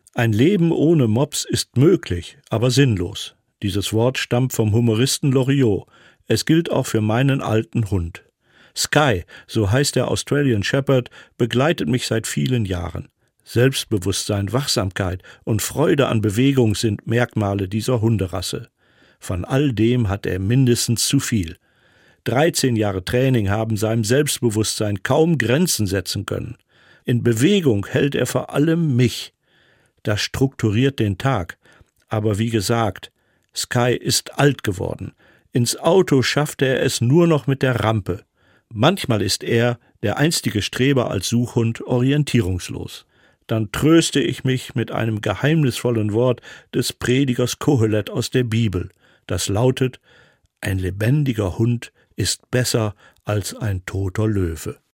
Ein Leben ohne Mops ist möglich, aber sinnlos. Dieses Wort stammt vom Humoristen Loriot. Es gilt auch für meinen alten Hund. Sky, so heißt der Australian Shepherd, begleitet mich seit vielen Jahren. Selbstbewusstsein, Wachsamkeit und Freude an Bewegung sind Merkmale dieser Hunderasse. Von all dem hat er mindestens zu viel. 13 Jahre Training haben seinem Selbstbewusstsein kaum Grenzen setzen können. In Bewegung hält er vor allem mich. Das strukturiert den Tag. Aber wie gesagt, Sky ist alt geworden. Ins Auto schaffte er es nur noch mit der Rampe. Manchmal ist er, der einstige Streber als Suchhund, orientierungslos. Dann tröste ich mich mit einem geheimnisvollen Wort des Predigers Kohelet aus der Bibel, das lautet: Ein lebendiger Hund ist besser als ein toter Löwe.